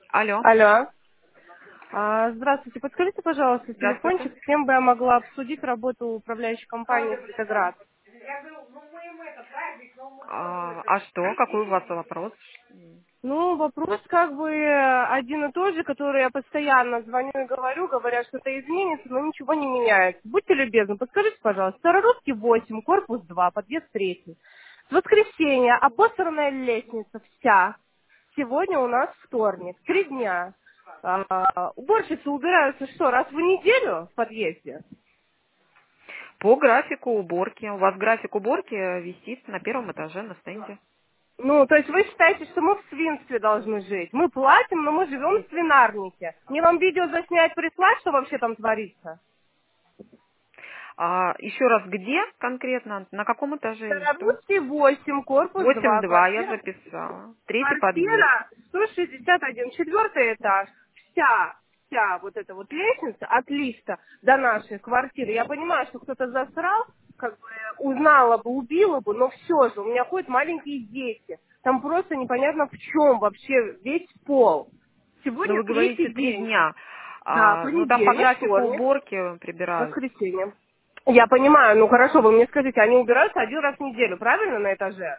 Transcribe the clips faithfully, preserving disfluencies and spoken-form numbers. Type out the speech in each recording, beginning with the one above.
Алло. Алло. А, здравствуйте. Подскажите, пожалуйста, Здравствуйте. телефончик, с кем бы я могла обсудить работу управляющей компании «Светоград». А, а что? Какой у вас вопрос? Ну, вопрос как бы один и тот же, который я постоянно звоню и говорю, говорят, что это изменится, но ничего не меняется. Будьте любезны, подскажите, пожалуйста, Старорусский восемь, корпус два, подъезд третий. С воскресенья обосранная лестница вся. Сегодня у нас вторник, три дня. А, уборщицы убираются что, раз в неделю в подъезде? По графику уборки. У вас график уборки висит на первом этаже на стенде. Ну, то есть вы считаете, что мы в свинстве должны жить? Мы платим, но мы живем в свинарнике. Мне вам видео заснять, прислать, что вообще там творится? А еще раз, где конкретно? На каком этаже или что? Старорусский восемь, корпус Восемь два, два я квартира, записала. Третий подъезд. квартира сто шестьдесят один, четвертый этаж. Вся, вся вот эта вот лестница от лифта до нашей квартиры. Я понимаю, что кто-то засрал, как бы узнала бы, убила бы, но все же, у меня ходят маленькие дети. Там просто непонятно в чем вообще весь пол. Ну, Сегодня вы говорите третий три день. дня. Да, А, ну, там по понедельник, графику вторник, уборки прибирают. воскресенье. Я понимаю, ну хорошо, вы мне скажите, они убираются один раз в неделю, правильно, на этаже?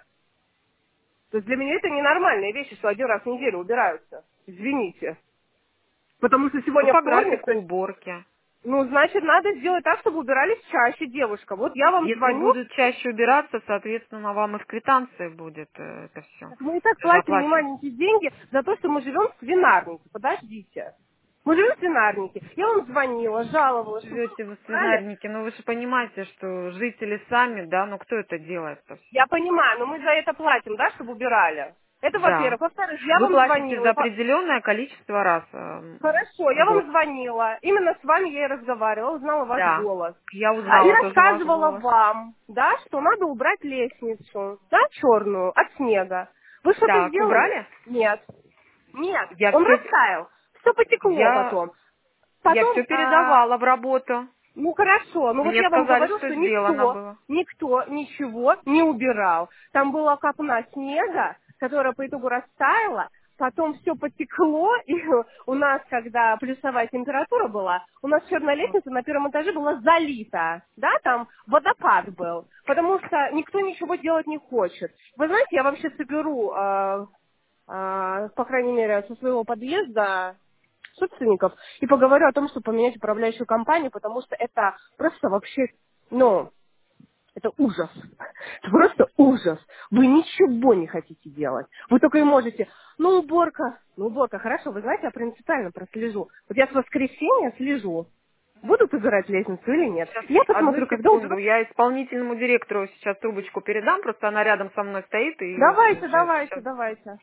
То есть для меня это ненормальные вещи, что один раз в неделю убираются. Извините. Потому что Ну, сегодня по вторник, то графику есть, уборки. ну, значит, надо сделать так, чтобы убирались чаще, девушка. Вот я вам Если звоню, будут чаще убираться, соответственно, вам и в квитанции будет э, это все. так мы и так Вы же платим оплачиваете. немаленькие деньги за то, что мы живем в свинарнике. Подождите. Мы живем в свинарнике. Я вам звонила, жаловалась, что вы Живете в убрали. свинарнике, но вы же понимаете, что жители сами, да, ну кто это делает-то Я все? понимаю, но мы за это платим, да, чтобы убирали. Это Да. во-первых. Во-вторых, я Вы вам платите за звонила. определенное количество раз э, м, Хорошо, я в вам год. звонила. Именно с вами я и разговаривала, узнала ваш Да. голос. Я А, И узнала тоже ваш рассказывала голос. вам, да, что надо убрать лестницу, да, черную, от снега. Вы что-то Так, сделали? убрали? Нет. Нет, Я он все, растаял. Все потекло я, потом. я Потом, все а, передавала в работу. ну хорошо, ну вот Мне я вам сказали, говорю, что что сделано никто, было. никто ничего не убирал. Там была копна снега, которая по итогу растаяла, потом все потекло, и у нас, когда плюсовая температура была, у нас черная лестница на первом этаже была залита, да, там водопад был, потому что никто ничего делать не хочет. Вы знаете, я вообще соберу, э, э, по крайней мере, со своего подъезда собственников и поговорю о том, чтобы поменять управляющую компанию, потому что это просто вообще, ну, это ужас. Это просто ужас. Вы ничего не хотите делать. Вы только и можете, ну, уборка, ну, уборка, хорошо, вы знаете, я принципиально прослежу. Вот я с воскресенья слежу, будут убирать лестницу или нет. Сейчас, Я одну посмотрю, когда секунду. уберут. Я исполнительному директору сейчас трубочку передам, просто она рядом со мной стоит и Давайте, уже давайте, сейчас. давайте.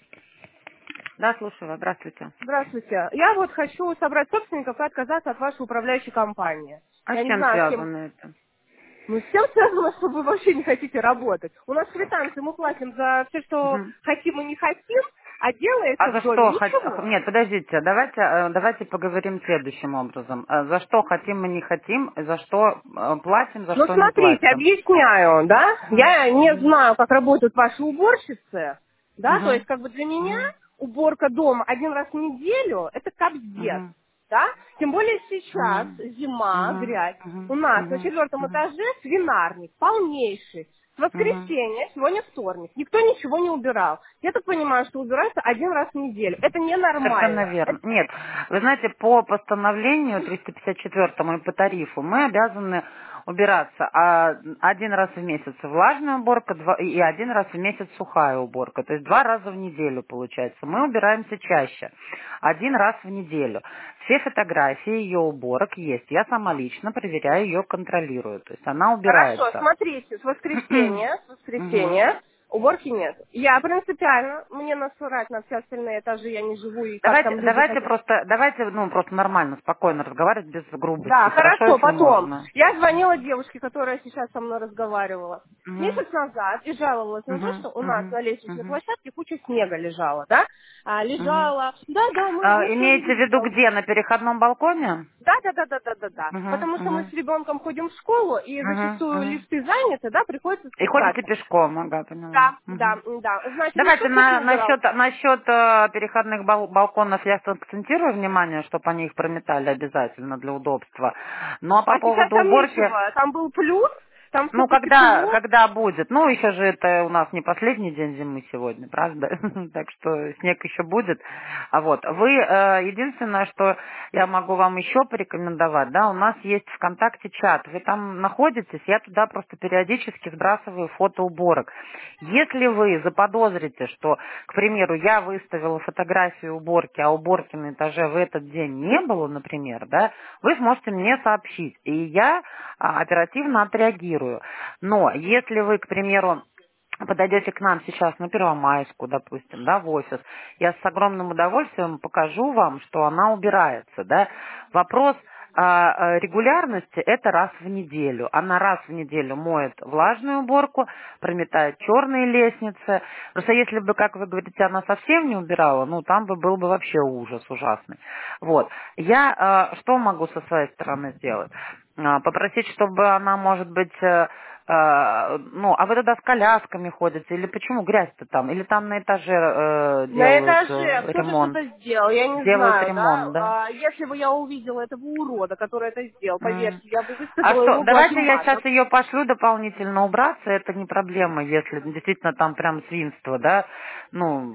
Да, слушаю вас. Здравствуйте. Здравствуйте. Я вот хочу собрать собственников и отказаться от вашей управляющей компании. А с Я не чем знаю, с кем. связано это? Ну, с тем связано, что вы вообще не хотите работать. У нас квитанции, мы платим за все, что Мгм. хотим и не хотим, а А делается за в доме что хотим? ничего. Нет, подождите, давайте, э, давайте поговорим следующим образом. Э, За что хотим, мы не хотим, за что э, платим, за Ну, что не смотрите, платим. объясняю, да? Мгм. Я не Мгм. знаю, как работают ваши уборщицы, да? То есть, Мгм. как бы для меня Мгм. уборка дома один раз в неделю– это капздец, Мгм. да? Тем более сейчас, Мгм. зима, Мгм. грязь. У Мгм. нас на Мгм. четвертом Мгм. этаже свинарник, полнейший. С Мгм. воскресенья, сегодня вторник, никто ничего не убирал. Я так понимаю, что убирается один раз в неделю. Это Совершенно ненормально. верно. Нет, вы знаете, по постановлению триста пятьдесят четвёртому и по тарифу мы обязаны убираться а один раз в месяц влажная уборка два- и один раз в месяц сухая уборка. То есть два раза в неделю получается. Мы убираемся чаще. Один раз в неделю. Все фотографии ее уборок есть. Я сама лично проверяю ее, контролирую. То есть она Хорошо, убирается. смотрите, с воскресенья, с Мгм. воскресенья уборки нет. Я принципиально, мне насрать на все остальные этажи, я не живу, и как Давайте, там люди давайте хотят. просто, давайте, ну, просто нормально, спокойно разговаривать без грубости. Да, Хорошо, хорошо, если потом. можно. Я звонила девушке, которая сейчас со мной разговаривала Угу, месяц назад и жаловалась на то, угу, что у нас угу, на лестничной угу, площадке куча снега лежала, да? а, лежала. Угу. Да, да, мы, А, мы имеете в виду где? На переходном балконе? Да, да, да, да, да, да, да. Угу, Потому что мы угу, с ребенком ходим в школу, и угу, зачастую угу. лифты заняты, да, приходится И ходите спускаться. пешком, ага, поняла. Да, да, Угу. да. Значит, Давайте никто тут не на, убирал. насчет, насчет э, переходных бал- балконов я акцентирую внимание, чтобы они их прометали обязательно для удобства. Ну а по А сейчас поводу там уборки, нечего. Там был плюс, там все ну когда, потекло. когда будет? Ну еще же это у нас не последний день зимы сегодня, правда? Так что снег еще будет. А вот вы э, единственное, что я могу вам еще порекомендовать, да, у нас есть ВКонтакте чат. Вы там находитесь, я туда просто периодически сбрасываю фото уборок. Если вы заподозрите, что, к примеру, я выставила фотографию уборки, а уборки на этаже в этот день не было, например, да, вы сможете мне сообщить, и я а, оперативно отреагирую. Но если вы, к примеру, подойдете к нам сейчас на Первомайскую, допустим, да, в офис, я с огромным удовольствием покажу вам, что она убирается, да. Вопрос а, регулярности – это раз в неделю. Она раз в неделю моет влажную уборку, прометает черные лестницы. Просто если бы, как вы говорите, она совсем не убирала, ну, там бы был бы вообще ужас ужасный. Вот. Я а, что могу со своей стороны сделать? А, попросить, чтобы она, может быть, э, э, ну, а вы туда с колясками ходите, или почему грязь-то там? Или там на этаже э, На делают этаже э, кто-то ремонт? что-то сделал, я не Делают знаю, ремонт, да. да? А, если бы я увидела этого урода, который это сделал, М. поверьте, я бы А высказала что, ему давайте благим я сейчас матом. ее пошлю дополнительно убраться, это не проблема, если действительно там прям свинство, да, ну,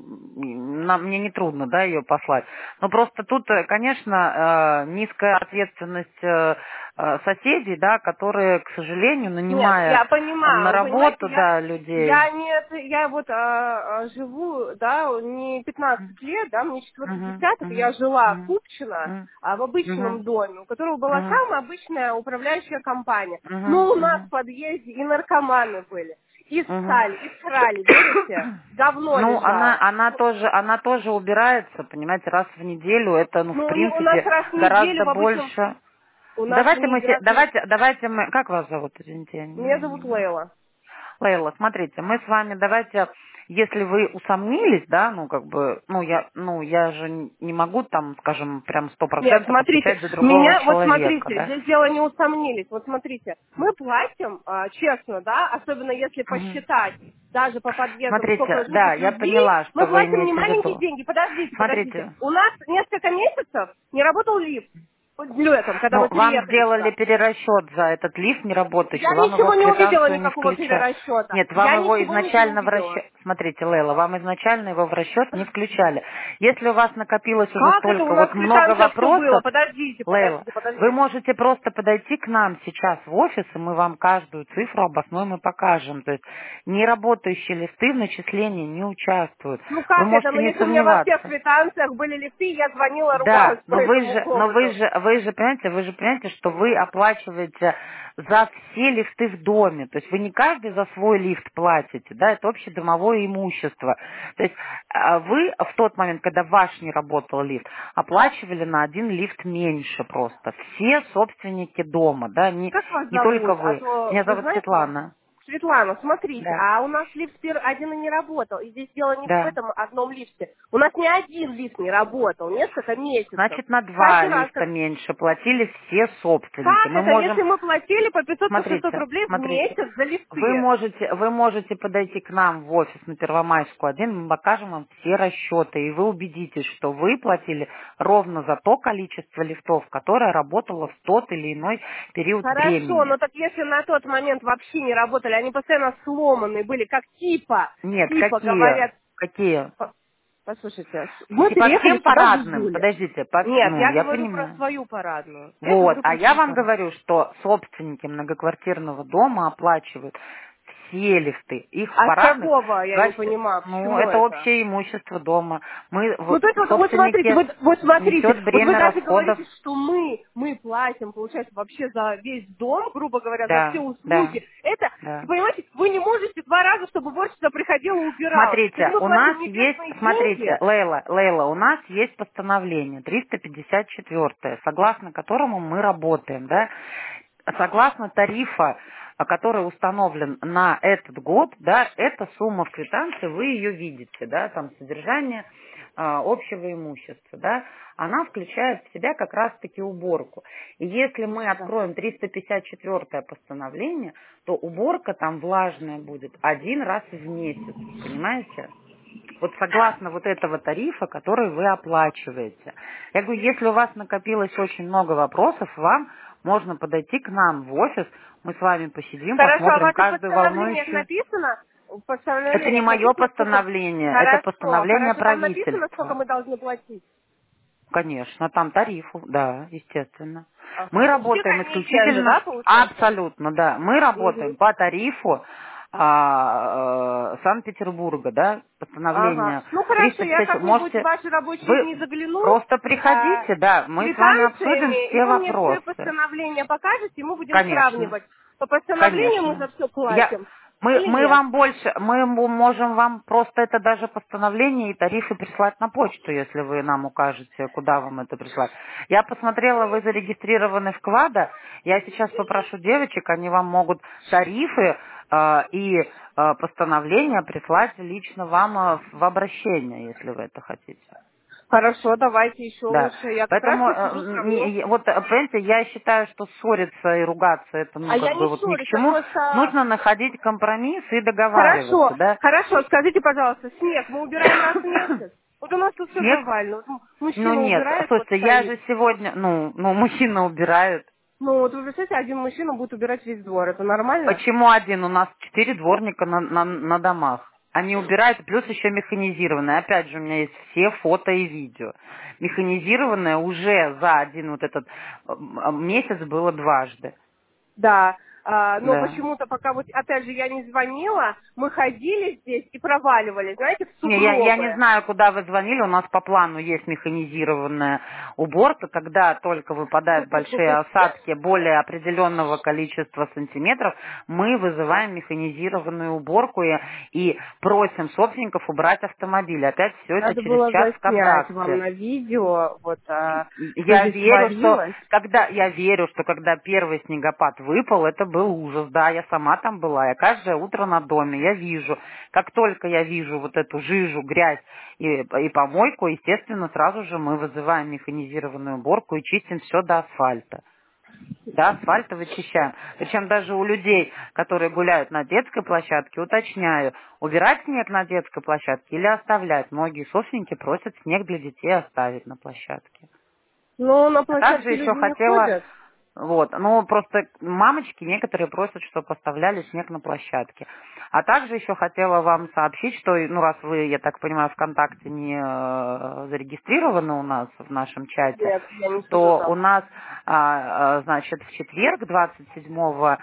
нам, мне не трудно, да, ее послать. Но просто тут, э, конечно, э, низкая ответственность э, э, соседей, да, которые, к сожалению, Нет, нанимая я на понимаю, вы понимаете, работу, я, да, людей. я нет, я вот а, а, живу, да, не пятнадцать лет, да, мне четвертый Мгм, десяток, я мгм, жила в мгм, Купчино, мгм, а, в обычном мгм, доме, у которого была мгм, самая обычная управляющая компания. мгм, Но у нас мгм, в подъезде и наркоманы были, и мгм. ссали, и срали, верите? Говно Ну, она, лежало. она тоже, она тоже убирается, понимаете, раз в неделю. Это, ну, в Ну, у нас принципе, раз в неделю гораздо в обычном, больше. у нас в Давайте мы, неделю, се- раз в неделю. давайте, давайте мы, как вас зовут, извините, я Меня не- зовут не- Лейла. Лейла, смотрите, мы с вами давайте, если вы усомнились, да, ну, как бы, ну, я, ну, я же не могу там, скажем, прям сто Нет, процентов смотрите, отвечать за другого меня, вот человека, смотрите, да. здесь дело не усомнились. Вот смотрите, мы платим, а, честно, да, особенно если Мгм. посчитать, даже по подъездам, сколько Смотрите, да, живут я людей, поняла, мы что вы платим не имеете в маленькие виду. деньги. Подождите, подождите. Смотрите, У нас несколько месяцев не работал лифт. Вот летом, когда ну, мы вам переехали сделали сюда. перерасчет за этот лифт Я неработающий, вам его ничего в не увидела, квитанцию не никакого включают. перерасчета. Нет, вам Я его ничего не изначально в увидела. расчет... Смотрите, Лейла, вам изначально его в расчет не включали. Если у вас накопилось уже Как это? У столько нас вот в много квитанциях все было. вопросов, Подождите, Лейла, подождите, вы подождите. можете просто подойти к нам сейчас в офис, и мы вам каждую цифру обоснуем и покажем. То есть неработающие лифты в начислении не участвуют. Ну Вы как это? можете Ну не если у меня во всех сомневаться. квитанциях были лифты, я звонила, ругалась Да, по но вы этому же, но вы поводу. же, вы же понимаете, вы же понимаете, что вы оплачиваете за все лифты в доме. То есть вы не каждый за свой лифт платите, да, это общедомовое имущество. То есть а, вы в тот момент, когда ваш не работал лифт, оплачивали на один лифт меньше просто. Все собственники дома, да, не, Как вас не только зовут? А вы. то, Меня вы зовут знаете, Светлана. Светлана, смотрите, Да, а у нас лифт пер- один и не работал. И здесь дело не в да. этом одном лифте. У нас ни один лифт не работал, несколько месяцев. Значит, на два Каждый раз, лифта как... меньше платили все собственники. Как Мы это, если можем мы платили по пятьсот-шестьсот Смотрите, рублей в смотрите. месяц за Вы лифты? можете, вы можете подойти к нам в офис на Первомайскую один, мы покажем вам все расчеты, и вы убедитесь, что вы платили ровно за то количество лифтов, которое работало в тот или иной период Хорошо, времени. но так если на тот момент вообще не работали, они постоянно сломанные были, как типа, Нет, типа какие? говорят, Какие? по- послушайте, мы И по переехали всем сюда в парадным, июле. подождите, по, Нет, ну, я я говорю про понимаю. свою парадную. Я Вот, говорю а про я свою вам парадную. говорю, что собственники многоквартирного дома оплачивают все лифты. Их в А с парадных, какого, я не гостя- понимаю, ну, почему это это? общее имущество дома. Мы, Ну, в- то есть, вот, вот смотрите, собственники, вот, вот смотрите, несет вот вы бремя даже расходов. говорите, что мы, мы платим, получается, вообще за весь дом, грубо говоря, за все Да, да, услуги. Это, да. понимаете, вы не можете два раза, чтобы уборщица приходила и убирала. То есть Смотрите, мы у платим нас есть, небесные деньги. смотрите, Лейла, Лейла, у нас есть постановление триста пятьдесят четыре, согласно которому мы работаем, да, согласно тарифа, а, который установлен на этот год, да, эта сумма в квитанции, вы ее видите, да, там содержание а, общего имущества, да, она включает в себя как раз-таки уборку. И если мы откроем триста пятьдесят четвёртое постановление, то уборка там влажная будет один раз в месяц, понимаете? Вот согласно вот этого тарифа, который вы оплачиваете. Я говорю, если у вас накопилось очень много вопросов, вам можно подойти к нам в офис, мы с вами посидим, Хорошо, а в посмотрим ваших каждую постановлениях волнующую. написано? В Это не постановлениях мое написано, сколько... постановление, это Хорошо, постановление хорошо, там написано, сколько правительства. мы должны платить? Конечно, там тарифу, да, естественно. Мы Ага. Вообще работаем комиссия же, исключительно, да, получается? абсолютно, да, мы работаем Угу. по тарифу а, э, Санкт-Петербурга, да, Ага. постановление Ну хорошо, триста я пятьдесят. как-нибудь в Можете, ваши рабочие вы дни загляну просто а, приходите, да, с мы с вами обсудим квитанциями, и все вы мне все вопросы. постановления покажете, и мы будем Конечно. сравнивать. По постановлению мы за Конечно. все Я, платим мы, или мы нет? вам больше, мы м- можем вам просто это даже постановление и тарифы прислать на почту, если вы нам укажете, куда вам это прислать. Я посмотрела, вы зарегистрированы в КВАДА. Я сейчас попрошу девочек, они вам могут тарифы э, и э, постановления прислать лично вам э, в обращение, если вы это хотите. Хорошо, давайте еще Да, лучше. Я как раз поэтому, посижу, э, сравню. не- вот, э, понимаете, я считаю, что ссориться и ругаться, это, ну, А я как бы не вот ни к ссорюсь, я чему. просто... Нужно находить компромисс и договариваться, Хорошо, да. хорошо, скажите, пожалуйста, снег мы убираем раз в месяц? Вот у нас тут все Снег? завалено. Вот Ну, мужчина нет, убирает, вот слушайте, я стоит. же сегодня, ну, ну, мужчина убирают. Ну, вот вы представляете, один мужчина будет убирать весь двор. Это нормально? Почему один? У нас четыре дворника на, на, на домах. Они убирают, плюс еще механизированные. Опять же, у меня есть все фото и видео. Механизированное уже за один вот этот э, м, месяц было дважды. Да. А, но Да. почему-то, пока вот, опять же, я не звонила, мы ходили здесь и проваливались, знаете, в Не, я, я не сугробы. знаю, куда вы звонили. У нас по плану есть механизированная уборка, когда только выпадают большие осадки более определенного количества сантиметров, мы вызываем механизированную уборку и, и просим собственников убрать автомобиль. Опять все это Надо через было чат заснять вам ВКонтакте. на видео, вот, а, что Я здесь верю, что творилось. когда я верю, что когда первый снегопад выпал, это был ужас. Да, я сама там была. Я каждое утро на доме. Я вижу, как только я вижу вот эту жижу, грязь и, и помойку, естественно, сразу же мы вызываем механизированную уборку и чистим все до асфальта. До асфальта вычищаем. Причем даже у людей, которые гуляют на детской площадке, уточняю, убирать снег на детской площадке или оставлять. Многие собственники просят снег для детей оставить на площадке. Но на А также площадке еще люди не хотела, ходят. вот, ну просто мамочки некоторые просят, чтобы поставляли снег на площадке. А также еще хотела вам сообщить, что, ну раз вы, я так понимаю, ВКонтакте не э, зарегистрированы у нас в нашем чате, Нет, я не сижу то у там. нас, а, а, значит, в четверг, двадцать седьмого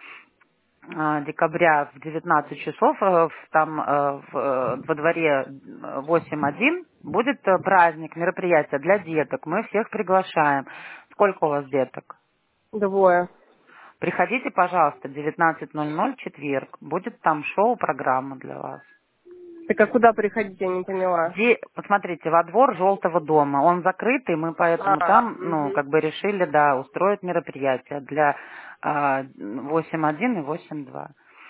декабря в девятнадцать часов э, в- там э, в, э, во дворе восемь один будет э, праздник, мероприятие для деток. Мы всех приглашаем. Сколько у вас деток? Двое. Приходите, пожалуйста, девятнадцать ноль ноль, четверг. Будет там шоу-программа для вас. Так а куда приходить, я не поняла. Где, посмотрите, во двор Желтого дома. Он закрытый, мы поэтому А, там, ну, угу. как бы решили, да, устроить мероприятие для а, восемь один и восемь два.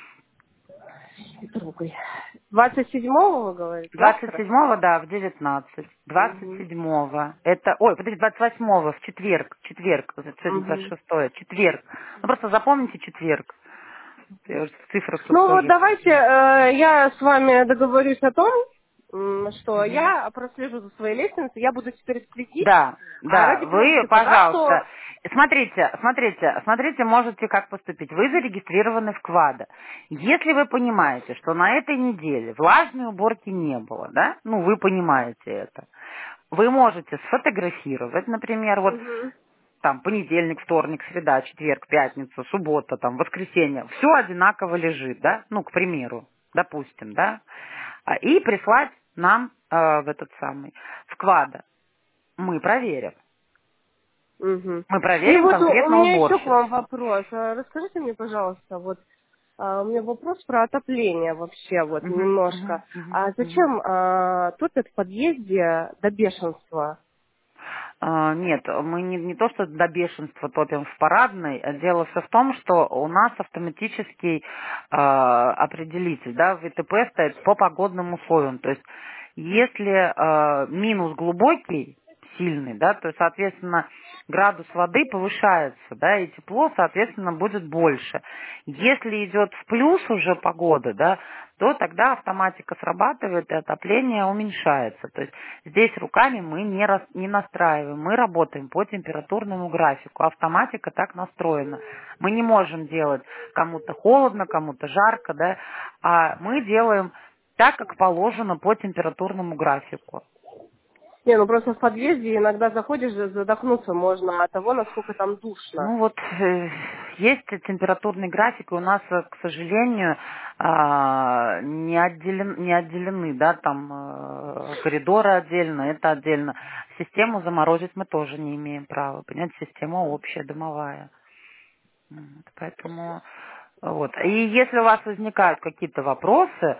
Другой. двадцать седьмого вы говорите? двадцать Завтра? седьмого, да, в девятнадцать. двадцать Угу. седьмого. Это, ой, подожди, двадцать восьмого, в четверг. Четверг. Вот сегодня двадцать Угу. шестое. Четверг. Ну, просто запомните четверг. Я уже в цифрах тут Ну вот тоже. давайте э, я с вами договорюсь о том, м, что Мгм. я прослежу за своей лестницей, я буду теперь следить, Да, а да, ради вы, принципа, да, что... пожалуйста, смотрите, смотрите, смотрите, можете как поступить. Вы зарегистрированы в КВАДА. Если вы понимаете, что на этой неделе влажной уборки не было, да, ну, вы понимаете это, вы можете сфотографировать, например, вот Угу. там понедельник, вторник, среда, четверг, пятница, суббота, там, воскресенье, все одинаково лежит, да, ну, к примеру, допустим, да, А, и прислать нам э, в этот самый, в КВАДА. Мы проверим. Угу. Мы И проверим вот у, у конкретно меня еще к вам уборщицу. вопрос. А расскажите мне, пожалуйста, вот а, у меня вопрос про отопление вообще, вот Мгм, немножко. мгм, мгм, А мгм. зачем а, топят в подъезде до бешенства? А, Нет, мы не, не то, что до бешенства топим в парадной. а Дело все в том, что у нас автоматический а, определитель, да, в ВТП стоит по погодным условиям. То есть Если э, минус глубокий, сильный, да, то, соответственно, градус воды повышается, да, и тепло, соответственно, будет больше. Если идет в плюс уже погода, да, то тогда автоматика срабатывает и отопление уменьшается. То есть здесь руками мы не, рас, не настраиваем, мы работаем по температурному графику. Автоматика так настроена. Мы не можем делать кому-то холодно, кому-то жарко, да, а мы делаем так, как положено по температурному графику. Не, ну просто в подъезде иногда заходишь, задохнуться можно от того, насколько там душно. Ну вот э, есть температурный график, и у нас, э, к сожалению, э, не, отделен, не отделены, да, там э, коридоры отдельно, это отдельно. Систему заморозить мы тоже не имеем права, понимаете, система общая, домовая. Вот, поэтому вот. И если у вас возникают какие-то вопросы,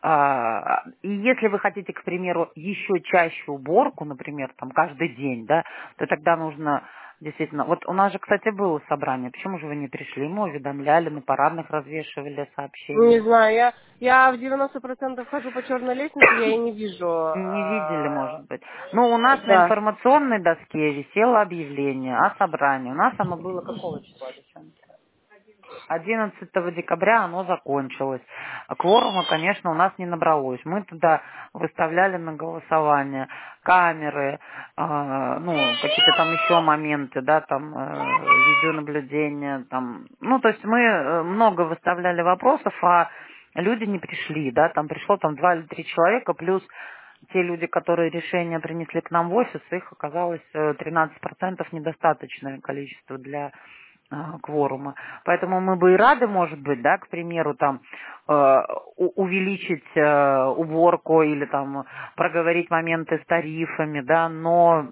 а, и если вы хотите, к примеру, еще чаще уборку, например, там каждый день, да, то тогда нужно действительно. Вот у нас же, кстати, было собрание. Почему же вы не пришли? Мы уведомляли, на парадных развешивали Не сообщения. знаю, я, я в девяносто процентов хожу по черной лестнице, я и не вижу. Не видели, а, может быть. Ну, у нас на Да. информационной доске висело объявление о собрании. У нас оно было какого числа, девчонки? одиннадцатого декабря оно закончилось. Кворума, конечно, у нас не набралось. Мы туда выставляли на голосование камеры, э, ну, какие-то там еще моменты, да, там, э, видеонаблюдение, там. Ну, то есть мы э, много выставляли вопросов, а люди не пришли, да, там пришло там два или три человека, плюс те люди, которые решения принесли к нам в офис, их оказалось э, тринадцать процентов недостаточное количество для а, кворума. Поэтому мы бы и рады, может быть, да, к примеру, там э, у- увеличить э, уборку или там проговорить моменты с тарифами, да, но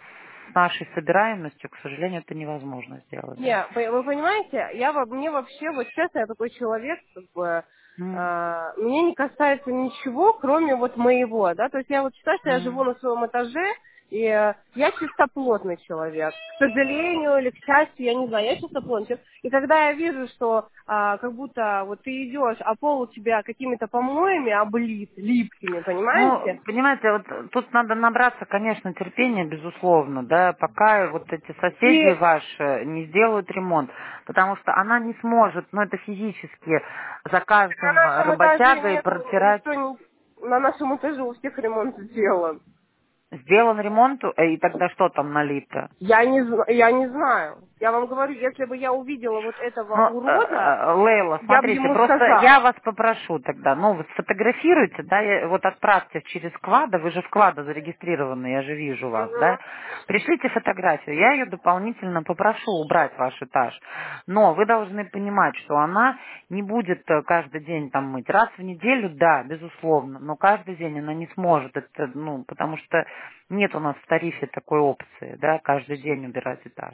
с нашей собираемостью, к сожалению, это невозможно сделать, да. Не, вы вы понимаете, я во- мне вообще, вот честно, я такой человек, как бы, М, а, мне не касается ничего, кроме вот моего, да, то есть я вот считаю, что я живу м. на своем этаже, и э, я чистоплотный человек. К сожалению или к счастью, я не знаю, я чистоплотный человек. И когда я вижу, что а, как будто вот ты идешь, а пол у тебя какими-то помоями облит, липкими, понимаете? Ну, понимаете, вот тут надо набраться, конечно, терпения, безусловно, да, пока вот эти соседи И ваши не сделают ремонт, потому что она не сможет, ну, это физически за на каждым нашем этаже работягой нету, протирать. никто не... На нашем этаже у всех ремонт сделан. Сделан ремонт, э, и тогда что там налито? Я не, зна- я не знаю. Я вам говорю, если бы я увидела вот этого Ну, э, урода, э, Лейла, я бы смотрите, ему просто я сказала. вас попрошу тогда, ну, вы сфотографируйте, да, я- вот отправьте через Квада, вы же в Квада зарегистрированы, я же вижу вас, да, Мгм. пришлите фотографию, я ее дополнительно попрошу убрать ваш этаж, но вы должны понимать, что она не будет э, каждый день там мыть, раз в неделю, да, безусловно, но каждый день она не сможет, это, ну, потому что нет у нас в тарифе такой опции, да, каждый день убирать этаж.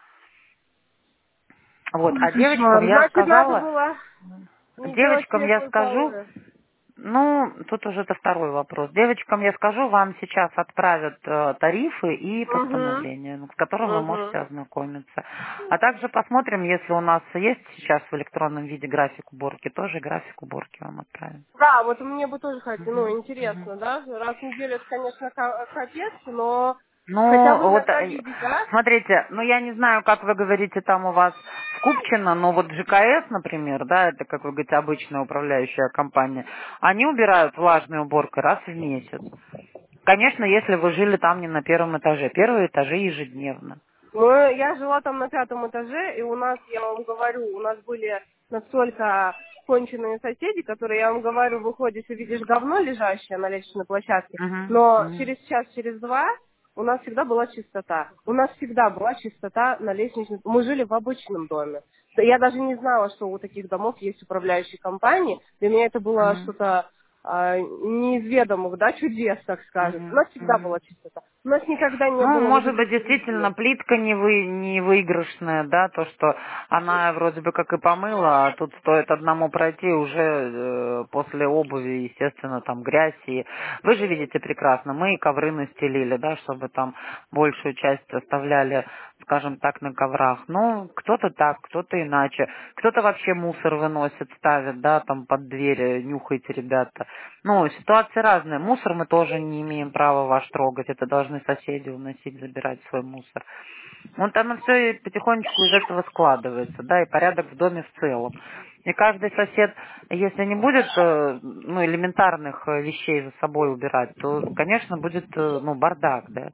Вот, Ой, а девочкам кошмар. я Значит, надо сказала, было не делать девочкам я светлые скажу, полы. ну, тут уже это второй вопрос. Девочкам я скажу, вам сейчас отправят э, тарифы и Угу. постановления, ну, с которым вы Угу. можете ознакомиться. А также посмотрим, если у нас есть сейчас в электронном виде график уборки, тоже график уборки вам отправим. Да, вот мне бы тоже хотелось, ну, Мгм, мгм. интересно, да? Раз в неделю это, конечно, ка- капец, но хотя бы Ну, вот, иногда э, видеть, да? смотрите, ну, я не знаю, как вы говорите, там у вас в Купчино, но вот ЖКС, например, да, это, как вы говорите, обычная управляющая компания, они убирают влажной уборкой раз в месяц. Конечно, если вы жили там не на первом этаже. Первые этажи ежедневно. Мы, я жила там на пятом этаже, и у нас, я вам говорю, у нас были настолько конченые соседи, которые, я вам говорю, выходишь и видишь говно лежащее на лестничной площадке, Мгм, но мгм, через час, через два у нас всегда была чистота. У нас всегда была чистота на лестничной... Мы жили в обычном доме. Да я даже не знала, что у таких домов есть управляющие компании. Для меня это было мгм, что-то а, неизведомых, да, чудес, так скажем. У мгм, нас всегда мгм. была чистота. У нас никогда не Ну, было вот может быть, этих действительно, грязей. плитка не, вы, не выигрышная, да, то, что она вроде бы как и помыла, а тут стоит одному пройти уже э, после обуви, естественно, там грязь. И вы же видите прекрасно, мы и ковры настелили, да, чтобы там большую часть оставляли, скажем так, на коврах. Ну, кто-то так, кто-то иначе. Кто-то вообще мусор выносит, ставит, да, там под дверь, нюхайте, ребята. Ну, ситуации разные. Мусор мы тоже не имеем права ваш трогать. Это должны соседи уносить, забирать свой мусор. Вот оно все потихонечку из этого складывается, да, и порядок в доме в целом. И каждый сосед, если не будет, э, ну, элементарных э, вещей за собой убирать, то, конечно, будет, э, ну, бардак, да.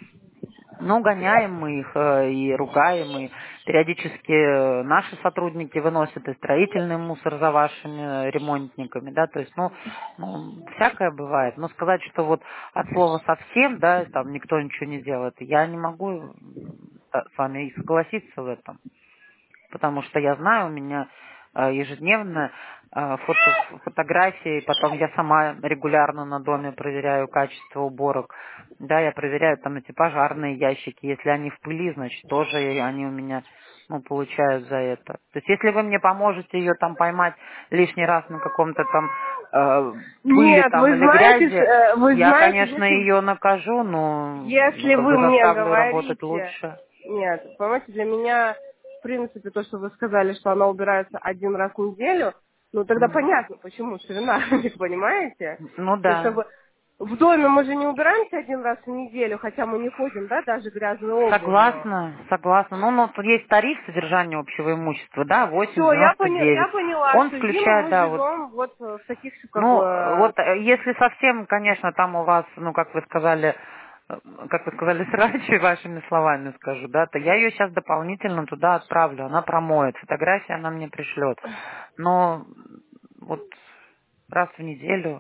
Ну, гоняем мы их э, и ругаем, и периодически э, наши сотрудники выносят и строительный мусор за вашими ремонтниками, да, то есть, ну, ну, всякое бывает. Но сказать, что вот от слова совсем, да, там никто ничего не делает, я не могу м, с вами и согласиться в этом. Потому что я знаю, у меня э, ежедневно э, фото, фотографии, потом я сама регулярно на доме проверяю качество уборок. Да, я проверяю там эти пожарные ящики. Если они в пыли, значит, тоже и они у меня, ну, получают за это. То есть, если вы мне поможете ее там поймать лишний раз на каком-то там э, пыли Нет, там вы или знаете, грязи, э, вы я, знаете, конечно, если, ее накажу, но, ну, если как вы бы мне заставлю работать говорите, лучше. нет, понимаете, для меня, в принципе, то, что вы сказали, что она убирается один раз в неделю, ну тогда М. понятно, почему ширина, понимаете? Ну То есть, да. чтобы в доме мы же не убираемся один раз в неделю, хотя мы не ходим, да, даже грязной обувью. Согласна, согласна. Ну, ну, тут есть тариф содержания общего имущества, да, восемь Все, я, девяносто поня- я девять. поняла, Он что зиму включает, мы да, вот, живем вот э, в таких, как ну, бы, вот, э, если совсем, конечно, там у вас, ну, как вы сказали, э, как вы сказали, срачи, вашими словами скажу, да, то я ее сейчас дополнительно туда отправлю, она промоет, фотографии она мне пришлет. Но вот раз в неделю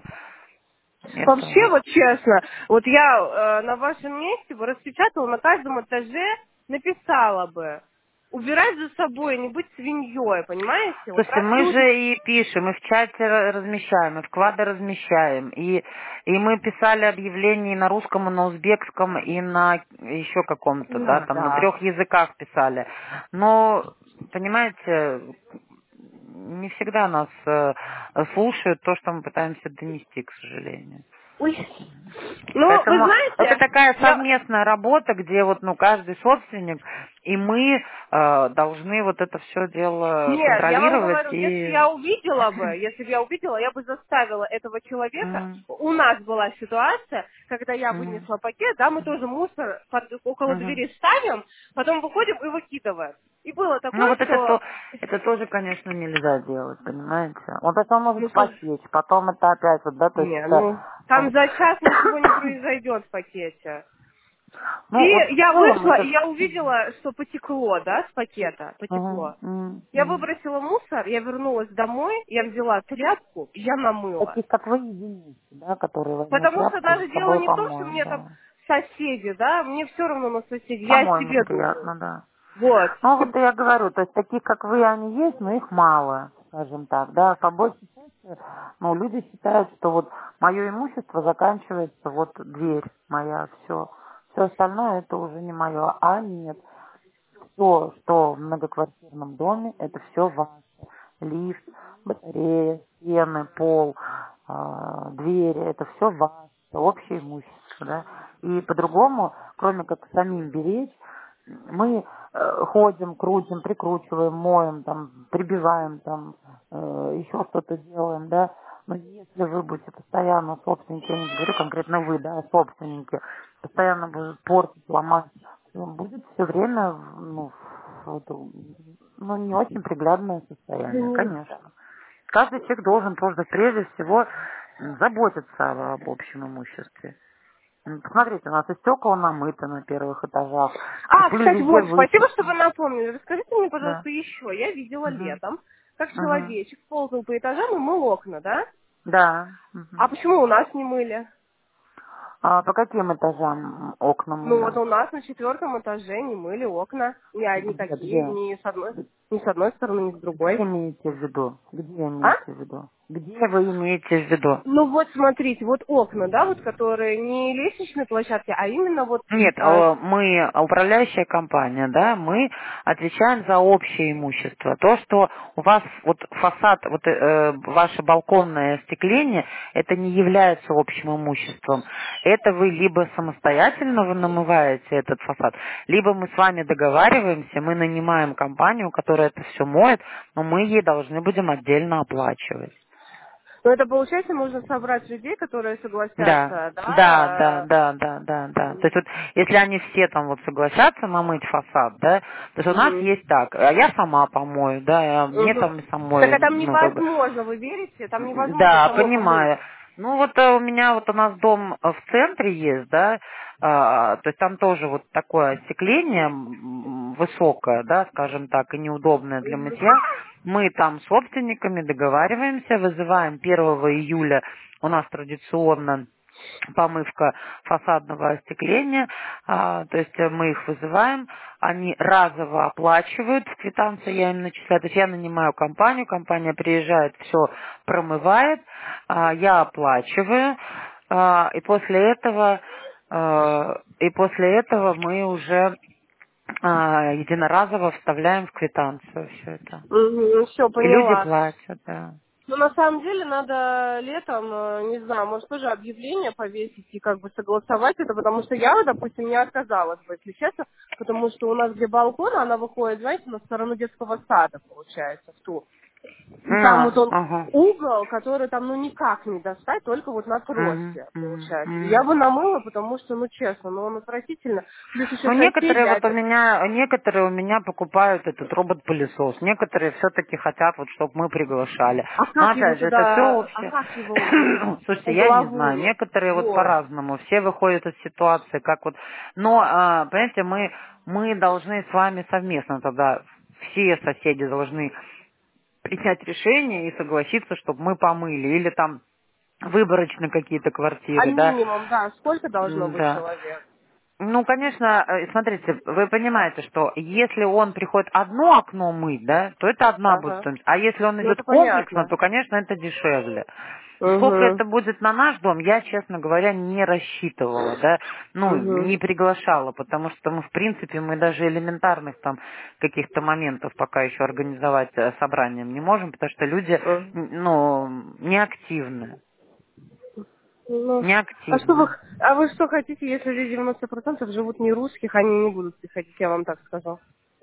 вообще, это... вот честно, вот я э, на вашем месте бы распечатала на каждом этаже, написала бы, убирать за собой, не быть свиньей, понимаете? Вот Слушайте, раз мы люди... же и пишем, и в чате ра- размещаем, и в квадро размещаем, и, и мы писали объявления и на русском, и на узбекском, и на еще каком-то, да, Да, там на да. трех языках писали. Но, понимаете, не всегда нас э, слушают то, что мы пытаемся донести, к сожалению. Ой. Ну, вы Поэтому это знаете, такая я... совместная работа, где вот, ну, каждый собственник, и мы э, должны вот это все дело Нет, я вам контролировать говорю, если и... я увидела бы, если бы я увидела, я бы заставила этого человека. Мгм, У нас была ситуация, когда я мгм, вынесла пакет, да, мы тоже мусор под- около мгм. двери ставим, потом выходим и выкидываем. И было Ну такое, вот это, то, что... это тоже, конечно, нельзя делать, понимаете? Вот это он может Ну, слушай, потечь, потом это опять вот, да, то есть не, это... ну, там за час ничего не произойдет в пакете. И Ну вот в я целом вышла, это... и я увидела, что потекло, да, с пакета, Мгм, потекло. мгм, Я мгм. выбросила мусор, я вернулась домой, я взяла тряпку, и я намыла. Таких, как вы, единицы, да, которые возьмут Потому что тряпку за даже дело собой не в том, что помоют, мне там да. соседи, да, мне все равно на соседей, я о По-моему, себе думаю. неприятно, да. Вот. Ну, вот я говорю, то есть таких, как вы, они есть, но их мало, скажем так, да. По большей части, ну, люди считают, что вот мое имущество заканчивается, вот дверь моя, все. Все остальное это уже не мое. А нет, все, что в многоквартирном доме, это все ваше. Лифт, батарея, стены, пол, а, двери, это все ваше, общее имущество, да. И по-другому, кроме как самим беречь, мы э, ходим, крутим, прикручиваем, моем, там, прибиваем, там, э, еще что-то делаем, да. Но если вы будете постоянно собственники, я не говорю конкретно вы, да, а собственники, постоянно будут портить, ломать, то будет все время, ну, вот, ну, не очень приглядное состояние, Граница. конечно. Каждый человек должен просто прежде всего м, заботиться об общем имуществе. М, Посмотрите, у нас и стекла намыты на первых этажах, и А, пыль кстати, везде вот, спасибо, что вы высыпана. напомнили. Расскажите мне, Да. пожалуйста, еще. Я видела Мгм. летом, как Мгм. человечек ползал по этажам и мыл окна, да? Да. А Мгм. почему у нас не мыли? А по каким этажам окна Ну вот мыли? у нас на четвертом этаже не мыли окна. Ни, а- Где, никакие, где? ни с одной, ни с одной стороны, ни с Где другой. имеете в виду? Где А? имеете в виду? Где вы имеете в виду? Ну вот смотрите, вот окна, да, вот которые не лестничные площадки, а именно вот... Нет, а, э, мы управляющая компания, да, мы отвечаем за общее имущество. То, что у вас вот фасад, вот э, ваше балконное остекление, это не является общим имуществом. Это вы либо самостоятельно вы намываете этот фасад, либо мы с вами договариваемся, мы нанимаем компанию, которая это все моет, но мы ей должны будем отдельно оплачивать. ну это получается, можно собрать людей, которые Да, согласятся, да, да, да? да, да, да, да. То э, есть вот если они все там вот согласятся намыть фасад, да, то есть у нас Мгм. есть так, а я сама помою, да, а мне Мгм. там Так самой, а там ну как бы, невозможно, вы верите? Там невозможно да, самой помыть. понимаю. Ну вот э, у меня вот у нас дом э, в центре есть, да, а, то есть там тоже вот такое остекление м, высокое, да, скажем так, и неудобное для Мгм. мытья. Мы там с собственниками договариваемся, вызываем первого июля, у нас традиционно помывка фасадного остекления, а, то есть э, мы их вызываем, они разово оплачивают, в квитанции я им начисляю, то есть я нанимаю компанию, компания приезжает, все промывает, а, я оплачиваю, а, и после этого а, и после этого мы уже а, единоразово вставляем в квитанцию все это. Мгм. Все, И люди поняла. платят, да. Ну, на самом деле, надо летом, э, не знаю, может, тоже объявление повесить и как бы согласовать это, потому что я, вот, допустим, не отказалась бы, если честно, потому что у нас где балкон, она выходит, знаете, на сторону детского сада, получается, в ту. И там А, вот он ага. угол, который там, ну, никак не достать, только вот на Мгм, троссе, мгм, получается. И мгм. я бы намыла, потому что, ну, честно, ну, он отвратительно. Плюс еще Ну, соседи, некоторые а вот у это... меня, некоторые у меня покупают этот робот-пылесос, некоторые все-таки хотят, вот, чтобы мы приглашали. А Но как его опять же, это все туда, а общее. как его убрать? Слушайте, я не знаю, Угловую. некоторые вот Вот. по-разному, все выходят из ситуации, как вот. Но, а, понимаете, мы, мы должны с вами совместно тогда, все соседи должны принять решение и согласиться, чтобы мы помыли, или там выборочно какие-то А квартиры, да. минимум, да, сколько должно М, быть Да. человек? Ну, конечно, э, смотрите, вы понимаете, что если он приходит одно окно мыть, да, то это одна будет Ага. стоимость. А если он Ну, идет это комплексно, понятно. то, конечно, это дешевле. Сколько Угу. это будет на наш дом, я, честно говоря, не рассчитывала, да, ну, Угу. не приглашала, потому что мы, в принципе, мы даже элементарных там каких-то моментов пока еще организовать э, собранием не можем, потому что люди, Угу. м, ну, неактивны, Ну, а что вы, неактивны. а вы что хотите, если здесь девяносто процентов живут не русских, они не будут приходить, я вам так скажу.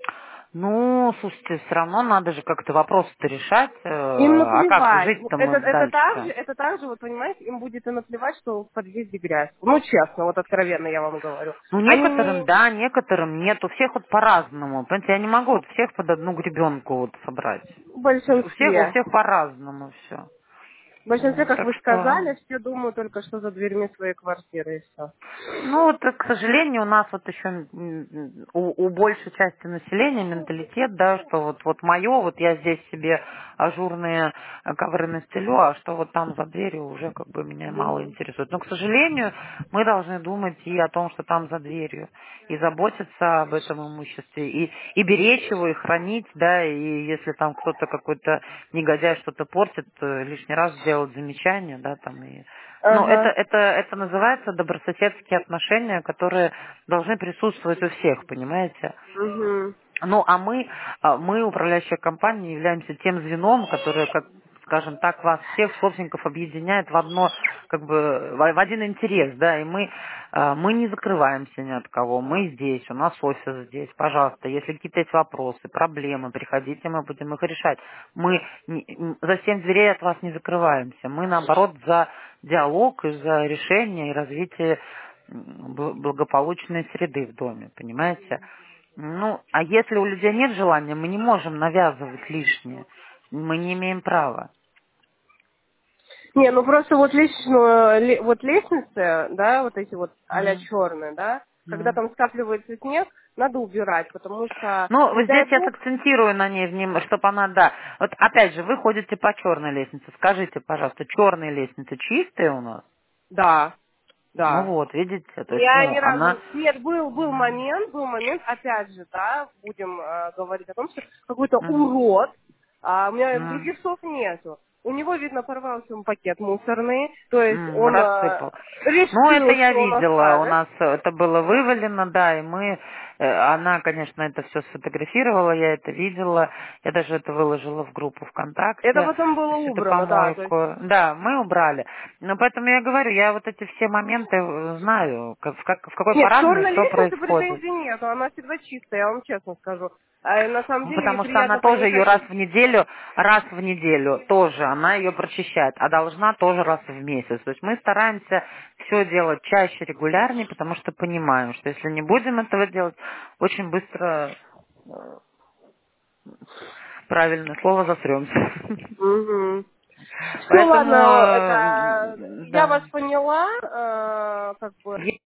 Ну, слушайте, все равно надо же как-то вопрос-то решать. э, Им А как же наплевать. жить-то Это, мы это так же, дальше-то? это так же, вот понимаете, им будет и наплевать, что в подъезде грязь. Ну, честно, вот откровенно я вам говорю. Ну, Они некоторым не да, некоторым нет. У всех вот по-разному. Понимаете, я не могу вот всех под одну гребенку вот собрать. в У всех, у большинстве. всех по-разному все. В большинстве, как Так вы что сказали, все думают только что за дверьми своей квартиры, и все. ну, вот, к сожалению, у нас вот еще м, м, у, у большей части населения менталитет, да, что вот, вот мое, вот я здесь себе ажурные э, ковры настелю, а что вот там за дверью уже как бы меня мало интересует. Но, к сожалению, мы должны думать и о том, что там за дверью, и заботиться об этом имуществе, и, и беречь его, и хранить, да, и если там кто-то какой-то негодяй что-то портит, э, лишний раз сделать замечание, да, там, и ну, это, Ага. это, это называется добрососедские отношения, которые должны присутствовать у всех, понимаете? Угу. Ну, а мы, а, мы, управляющая компания, являемся тем звеном, которое, как, скажем так, вас всех собственников объединяет в одно, как бы, в в один интерес, да, и мы, а, мы не закрываемся ни от кого, мы здесь, у нас офис здесь, пожалуйста, если какие-то есть вопросы, проблемы, приходите, мы будем их решать. Мы не- м, за семь дверей от вас не закрываемся, мы, наоборот, за диалог и за решение и развитие м, бл- благополучной среды в доме, понимаете? Ну, а если у людей нет желания, мы не можем навязывать лишнее. Мы не имеем права. Не, ну просто вот личную, ле- вот лестницы, да, вот эти вот а-ля Мгм. черные, да, когда Ну, там скапливается снег, надо убирать, потому что, Ну, не вот дай здесь я бог, сакцентирую на ней, чтобы она, да. Вот опять же, вы ходите по черной лестнице. Скажите, пожалуйста, черные лестницы чистые у нас? да, Ну да. вот, видите, то есть, Я ни ну, она... разу... Нет, был, был момент, был момент, опять же, да, будем э, говорить о том, что какой-то Мгм. урод, а, у меня Мгм. других слов нету, у него, видно, порвался пакет мусорный, то есть М, он э, рассыпал. Ну, это решил, я что он видела. У оставит. нас это было вывалено, да, и мы, э, она, конечно, это все сфотографировала, я это видела, я даже это выложила в группу Это ВКонтакте, потом было всю эту убрано, да, то есть. помойку. Да, мы убрали. Но поэтому я говорю, я вот эти все моменты э, знаю, как, в, как- в какой Нет, к парадной черной что лестнице происходит. претензий нету, она всегда чистая, я вам честно скажу. А на самом Ну, деле потому что она неприятно по тоже ней ее раз ходить. в неделю, раз в неделю тоже, она ее прочищает, а должна тоже раз в месяц. То есть мы стараемся все делать чаще, регулярнее, потому что понимаем, что если не будем этого делать, очень быстро, э, правильное слово, засремся. Угу. Все, Поэтому, ладно, э, это я да. вас поняла, э, как бы